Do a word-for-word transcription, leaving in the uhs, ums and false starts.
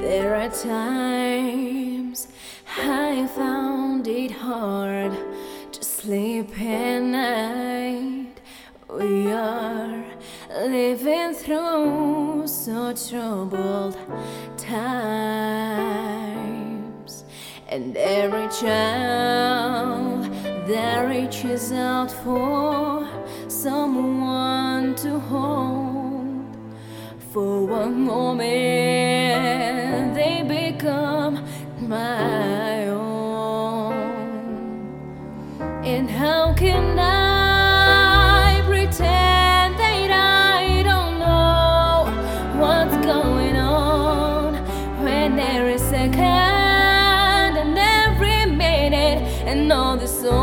There are times I found it hard to sleep at night. We are living through so troubled times, and every child that reaches out for someone to hold, for one moment they become my own. And how can I pretend that I don't know what's going on when every second and every minute and all the soul